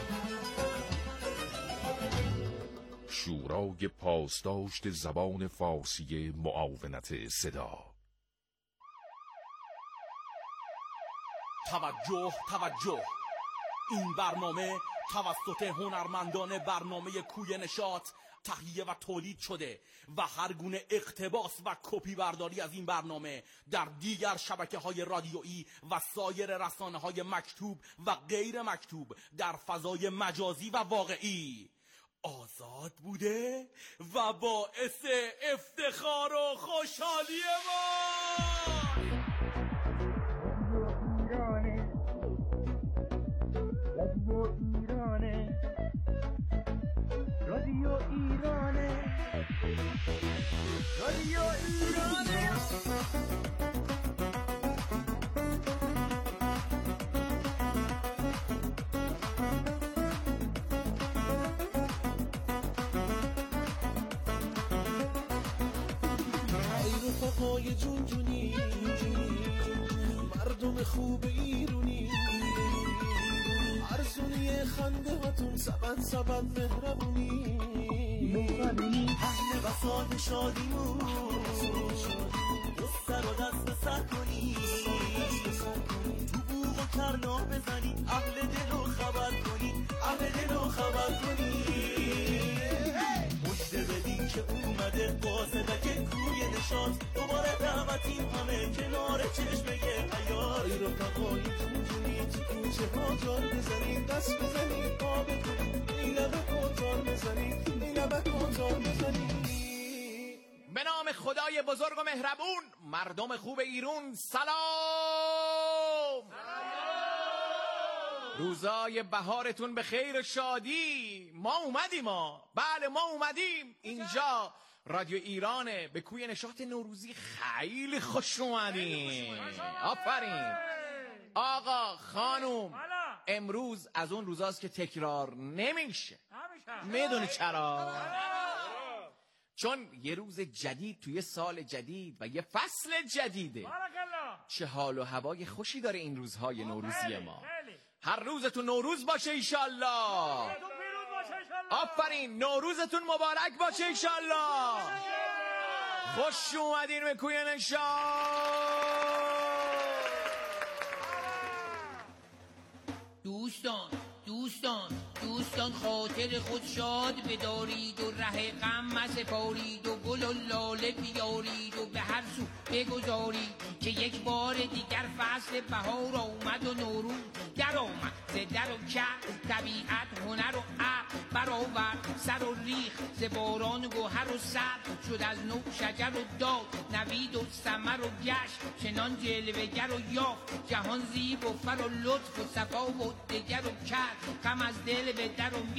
شورای پاسداشت زبان فارسی معاونت صدا. توجه، این برنامه توسط هنرمندان برنامه کوی نشاط تهیه و تولید شده و هر گونه اقتباس و کپی برداری از این برنامه در دیگر شبکه‌های رادیویی و سایر رسانه‌های مکتوب و غیر مکتوب در فضای مجازی و واقعی آزاد بوده و باعث افتخار و خوشحالی ما. رادیو ایرانه، رادیو ایرانه. ای رفقای جونجونی، مردم خوب ایرونی، ارزونی خنده هاتون سبن مهربونی، اهل وفاد شادیمون دست رو دست سر کنی، تو بوغ و کرنا بزنی، اهل دلو خبر کنی، اهل دلو خبر کنی. مجده بدین که اومده قاصدک کوی نشاط، دوباره دعوتیم همه کنار چشمه حیات. ای رفقای جونجونی تو کوچه ها جان بزنین، دست بزنین پا بکنین، این لبه کن جان بزنین، این لبه کن جان بزنین. به نام خدای بزرگ و مهربون، مردم خوب ایرون سلام. روزای بهارتون به خیر و شادی. ما اومدیم، بله ما اومدیم اینجا. رادیو ایرانه، به کوی نشاط نوروزی خیلی خوش اومدیم. آفرین آقا خانوم. امروز از اون روزاست که تکرار نمیشه. میدونی چرا؟ چون یه روز جدید توی سال جدید و یه فصل جدیده. چه حال و هوای خوشی داره این روزهای نوروزی ما. هر روزتون نوروز باشه ایشالله. آفرین، نوروزتون مبارک باشه ایشالله. خوش اومدین به کوی نشاط. دوستان خاطر خود شاد بدارید و ره غم مسپارید و گل و لاله بیارید و به هر سو بگذارید که یک بار دیگر فصل بهار آمد و نوروز در آمد. ز در و کرد طبیعت هنر و عقل برآورد سر و ریخ، ز باران گوهر و سرد شد از نو شجر و داد، نوید و ثمر و گشت چنان جلوه‌گر و یافت، جهان زیب و فر و لطف و صفا و دگر و کرد، غم از دل به در و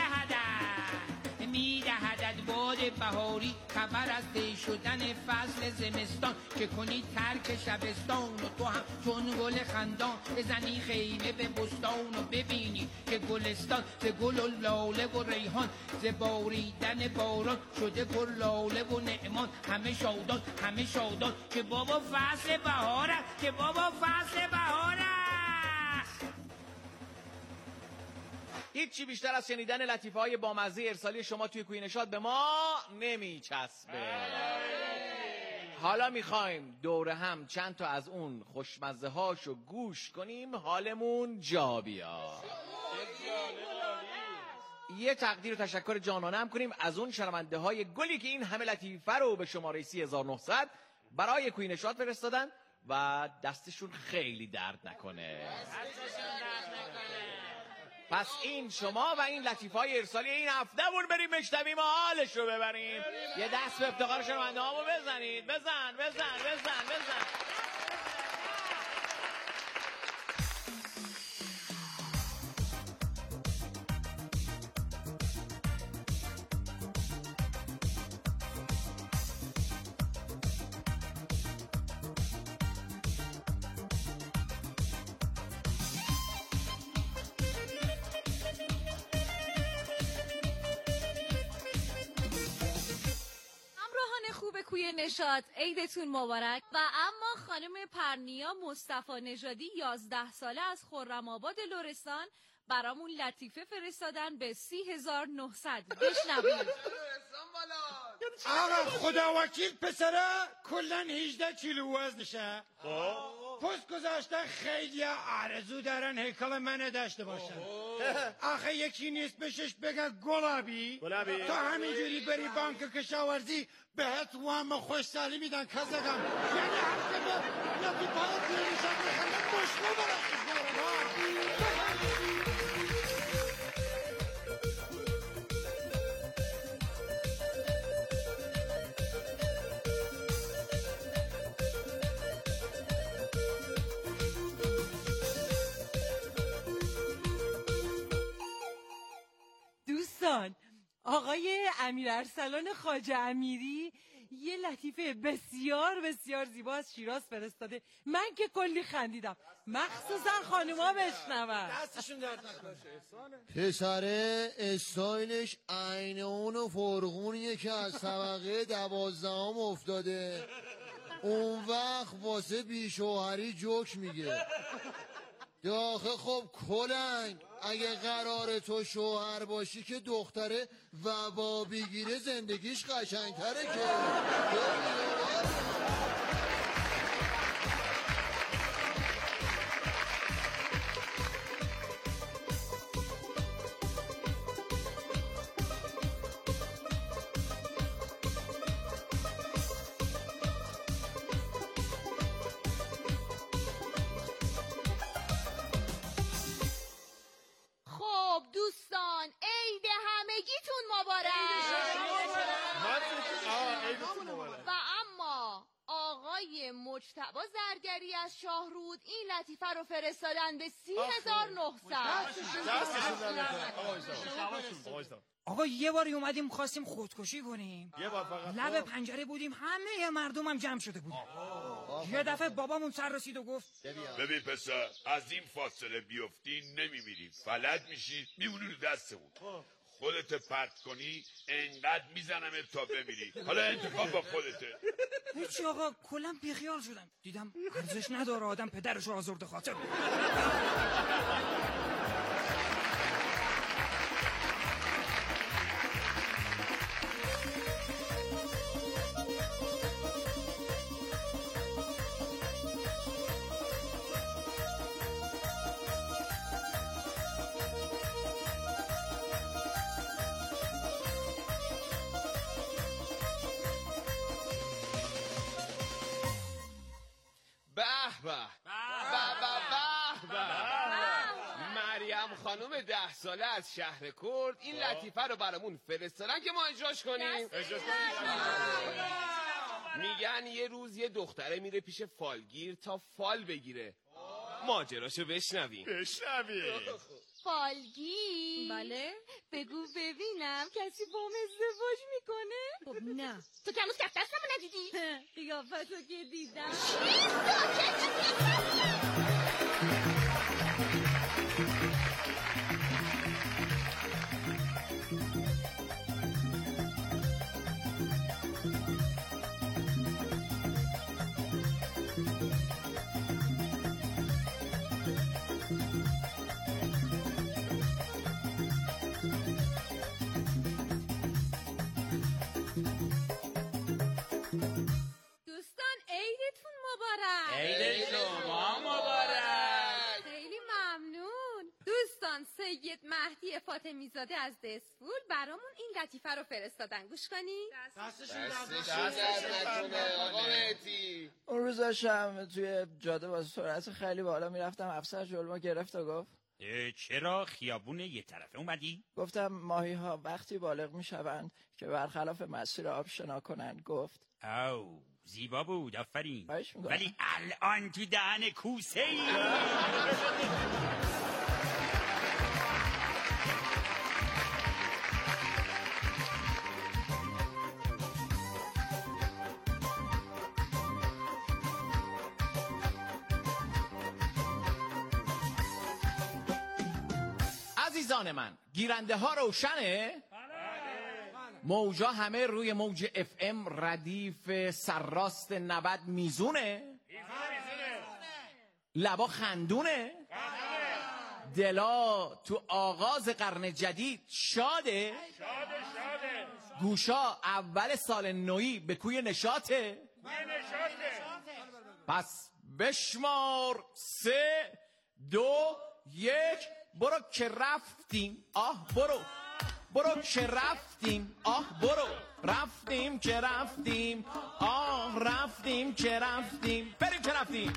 میدهدد باد بهاری، خبر از طی شدن فصل زمستان، که کنی ترک شبستان و تو هم چون گل خندان بزنی خیمه به بستان و ببینی که گلستان ز گل و لاله و ریحان، ز باریدن باران شده پر لاله و نعمان. همه شادان که بابا فصل بهار است، که بابا فصل بهار است. هیچی بیشتر از شنیدن لطیفه‌های بامزه ارسالی شما توی کوی نشاط به ما نمیچسبه. حالا میخوایم دوره هم چند تا از اون خوشمزه هاشو گوش کنیم، حالمون جا بیاد. یه تقدیر و تشکر جانانه هم کنیم از اون شنونده های گلی که این همه لطیفه رو به شماره 3900 برای کوی نشاط فرستادن و دستشون خیلی درد نکنه. پس این شما و این لطیفه‌های ارسالی این هفته‌مون بریم مشتبیم و حالش رو ببریم. یه دست به افتخار شنونده هامو بزنید. بزن. کوی نشاط عیدتون مبارک. و اما خانم پرنیا مصطفی نژادی 11 ساله از خرم‌آباد لرستان برامون لطیفه فرستادن به 30,900. بشنوید. آقا خدا وکیل پسره کلن 18 کیلو وزنشه. پست گذاشته خیلی آرزو دارن هیکل منو داشته باشن. آخه یکی نیست بشش بگه گلابی تا همینجوری بری بانک کشاورزی بهت وام خوشسالی میدن کزگم. یعنی هر که به یکی پایت نمیشن بخنده مشکل برای دوستان، آقای امیر ارسلان خواجه امیری یه لطیفه بسیار بسیار زیبا از شیراز فرستاده. من که کلی خندیدم، مخصوصا خانوما بشنون. دستشون درد نکنه. پسره استایلش عین اون فرغونیه که از طبقه 12 افتاده. اون وقت واسه بیشوهری جوک میگه. آخه خب کلنگ، اگه قرار تو شوهر باشی که دختره وبا بگیره زندگیش قشنگتره که. دوستان عید همگیتون مبارک. و اما آقای مجتبی زرگری از شاهرود این لطیفه رو فرستادن به 30,900. آقا یه باری اومدیم خواستیم خودکشی کنیم، یه بار فقط لب پنجره بودیم، همه مردم هم جمع شده بودیم. یه دفعه بابامون سر رسید و گفت ببین پسر، از این فاصله بیفتی نمیمیری، فلج میشی، میمونی رو دستمون. خودت پرت کنی انقدر میزنم تا بمیری. حالا انتخاب با خودته. هیچی آقا، کلا بیخیال شدم، دیدم ارزش نداره آدم پدرش رو آزرده خاطر. مریم خانم 10 ساله از شهر کرد این لطیفه رو برامون فرستادن که ما اجراش کنیم. میگن یه روز یه دختره میره پیش فالگیر تا فال بگیره. ماجراشو بشنویم. فالگیر؟ بله. بگو ببینم کسی با هم ازدواج میکنه؟ خب نه. تو که هنوز کف دستمو ندیدی؟ قیافتو که دیدم. دوستان عیدتون مبارک. عید شما مبارک. دوستان، سید مهدی فاطمی زاده از دسفول برامون این لطیفه رو فرستادن. گوش کنی؟ اون روز داشتم توی جاده با سرعت خیلی بالا میرفتم، افسر جلوم گرفت و گفت چرا خیابون یه طرفه اومدی؟ گفتم ماهی ها وقتی بالغ میشوند که برخلاف مسیر آب شنا کنند. گفت او زیبا بود، آفرین، ولی الان تو دهن کوسه ای. عزیزان من، گیرنده ها روشنه؟ موجا همه روی موج FM ردیف سرراست 90 میزونه؟ لبا خندونه؟ دلا تو آغاز قرن جدید شاده؟ گوشا اول سال نویی به کوی نشاطه؟ پس بشمار 3 2 1 برو که رفتیم. برو که رفتیم. برو رفتیم که رفتیم. رفتیم که رفتیم. بریم که رفتیم.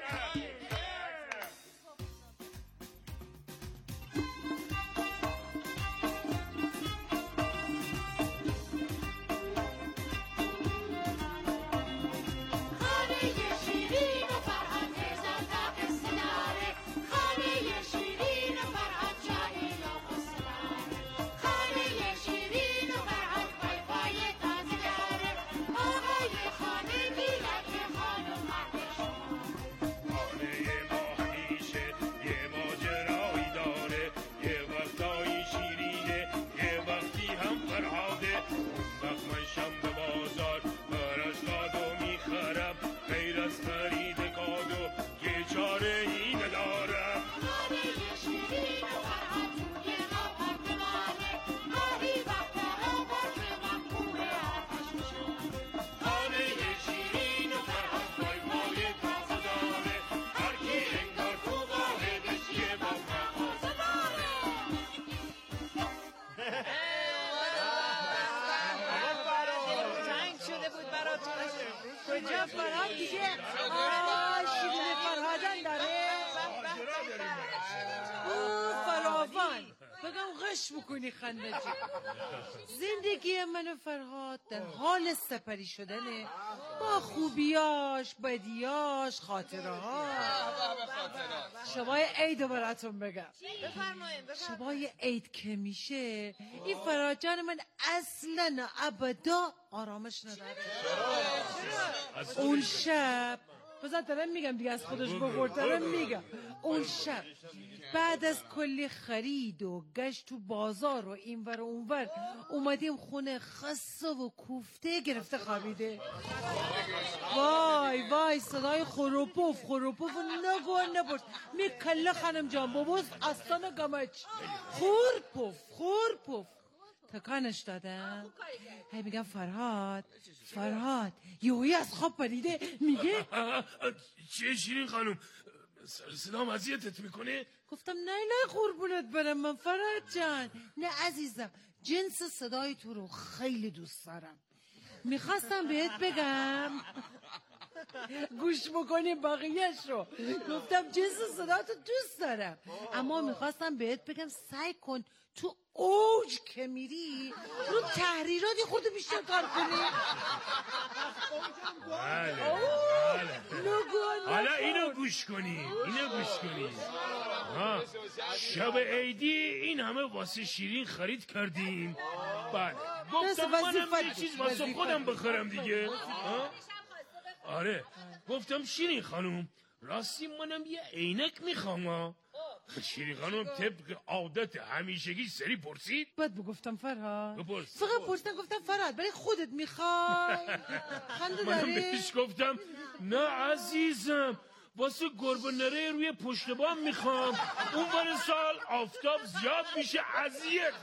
بکنی خنده جی. زندگی من و فرهاد در حال سپری شدنه، با خوبیاش، بدیاش، خاطرها. شبای عید براتون بگم. شبای عید که میشه این فرهاد جان من اصلا ابدا آرامش نداره. اون شب بذار دارم میگم دیگه، از خودش بخورترم میگم. اون شب بعد از کلی خرید و گشت تو بازار و اینور و اونور اومدیم خونه خسته و کوفته گرفته خوابیده. وای صدای خروپوف و نگو نبرد میکله خانم جان بابوز اصلا گمچ خورپوف تکانش دادم. هی میگم فرهاد یهویی از خواب پریده میگه چیه شیرین خانم؟ صدام اذیتت میکنه؟ گفتم نه قربونت برم من فرهاد جان. نه عزیزم، جنس صدای تو رو خیلی دوست دارم. میخواستم بهت بگم گوش بکنی بقیهش رو. گفتم جنس صدای تو دوست دارم، اما میخواستم بهت بگم سعی کن تو اوج که میری رو تحریراتی خودو بیشتر کار کنی. بله حالا اینو گوش کنی. شب عیدی این همه واسه شیرین خرید کردیم. بله گفتم منم یه چیز واسه خودم بخرم دیگه. آره گفتم شیرین خانم راستی منم یه عینک میخوام. شیرین خانم طبق عادت همیشگی سری پرسید. بعد بگفتم فرهاد بپرس. فقط پرسیدم گفتم فرهاد برای خودت میخوای؟ خنده داری؟ من بهش گفتم نه عزیزم واسه گربه نره روی پشت بام میخوام. اون بر سال آفتاب زیاد میشه اذیت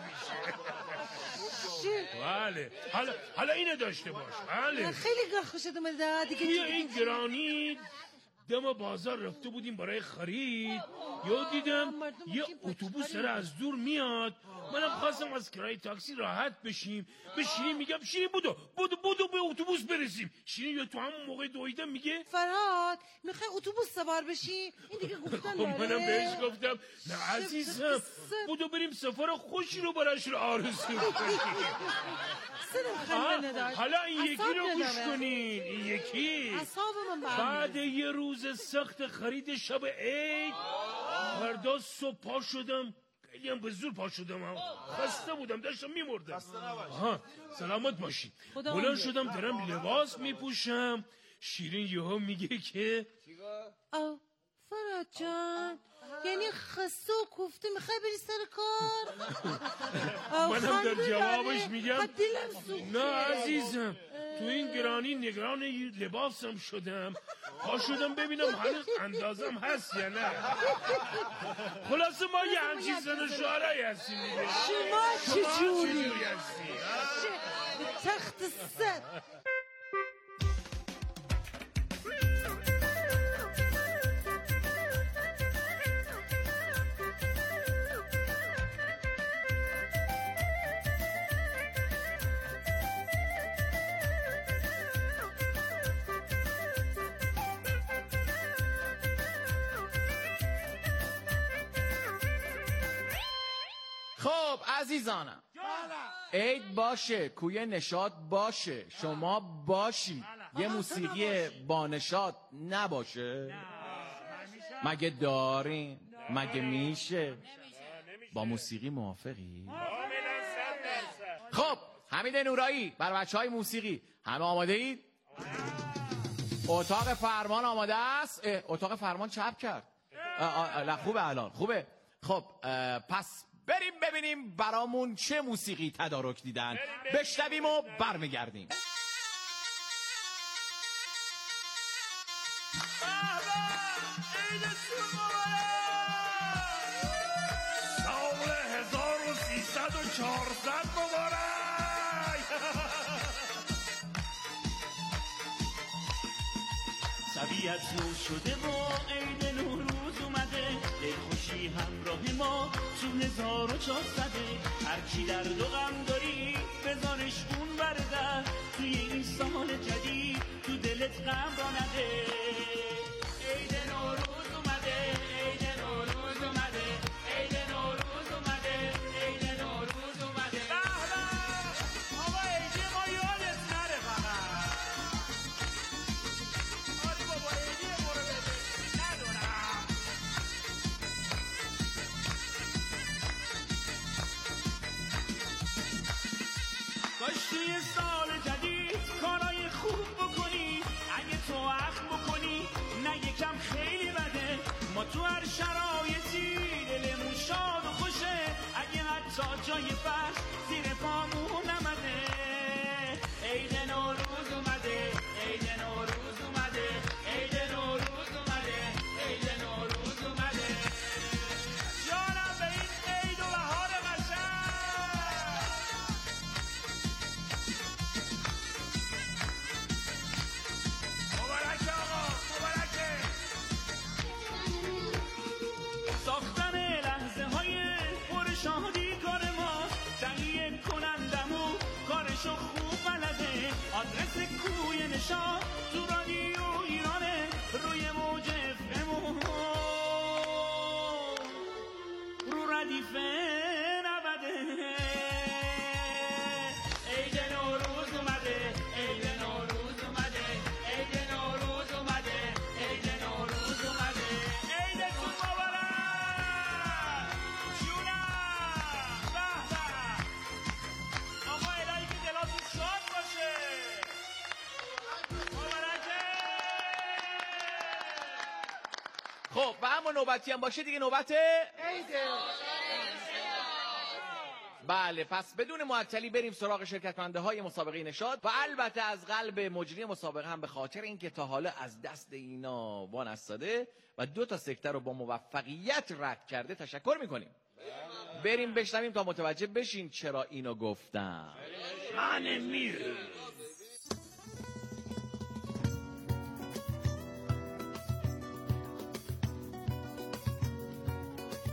میشه. بله حالا اینو داشته باش. بله خیلی خوشت اومده دیگه. این گرانی دم بازار رفته بودیم برای خرید، یا دیدم یه اتوبوس داره از دور میاد. منم خواستم از کرایه تاکسی راحت بشیم. به شیرین میگم شیرین بودو به اتوبوس برسیم. شیرین یا تو همون موقع دویدم میگه فرهاد میخوای اتوبوس سوار بشی؟ این دیگه گفتن داره. منم بهش گفتم نه عزیزم، بودو بریم سفر خوشی رو براش رو آرزو کنیم. حالا این یکی رو گوش کنین. این یکی بعد یه روز سخت خرید شب عید، فردا صبح پا شدم، خیلی هم به زور پا شدم، خسته بودم، داشتم میمردم. سلامت باشی. بلند شدم دارم لباس میپوشم، شیرین یهو میگه که فرهاد جان یعنی خسته و کوفته میخوای بری سر کار؟ منم در جوابش میگم نه عزیزم، تو این گرانی نگران لباسم شدم، پا شدم ببینم هنوز اندازم هست یا نه. خلاصه ما یه همچین زن و شوهرایی هستیم دیگه. شما چجوری هستی؟ تخت سر. خب عزیزانم، عید باشه، کوی نشاط باشه، شما باشید، یه موسیقی با نشاط نباشه؟ مگه دارین؟ مگه میشه؟ با موسیقی موافقی؟ خب حمید نورایی برای بچهای موسیقی همه آماده اید؟ اتاق فرمان آماده است؟ اتاق فرمان چپ کرد. نه خوبه الان خوبه. خب پس بریم ببینیم برامون چه موسیقی تدارک دیدن. بشنویم و برمیگردیم. سال 1300 و 400 مبارک. طبیعت نور شده و عید نوروز اومده، دلخوشی همراه ما تو 1400. هر کی درد و غم داری بذارش اون برده، توی این سال جدید تو دلت غم را نده. عید نوروز اومده، عید نوروز اومده، عید نوروز اومده، عید نوروز اومده. به به آقا عیدی ما یادت نره فقط. آری بابا عیدی ما رو بده ندارم. کاش توی سال جدید کارای خوب بکنی، اگه تو عقل بکنی نه یکم خیلی بده. ما تو هر شرایطی دلمون شاد و خوشه، اگه حتی جای فرش زیر پامون نمده. عید نوروز اومده، عید نوروز اومده، عید نوروز اومده، عید نوروز اومده. جانم به این عید و بهار قشنگ. مبارک آقا مبارکه. ساختن لحظه های پر شادی کار ما، تهیه کنندمون کارشو خوب بلده. آدرس کوی نشاط تو رادیو ایرانه، روی موج افمون رو ردیف 90. عید نوروز اومده، عید نوروز اومده، عید نوروز اومده، عید نوروز اومده. عیدتون مبارک. جونم به به. آقا الهی که دلاتون شاد باشه. مبارکه. خب و اما نوبتی هم باشه دیگه نوبت عیده. بله پس بدون معطلی بریم سراغ شرکت کننده های مسابقه نشاط و البته از قلب مجری مسابقه هم به خاطر اینکه تا حالا از دست اینا وان استاده و 2 تا سکته رو با موفقیت رد کرده تشکر میکنیم. بریم بشنویم تا متوجه بشین چرا اینو گفتم. من میر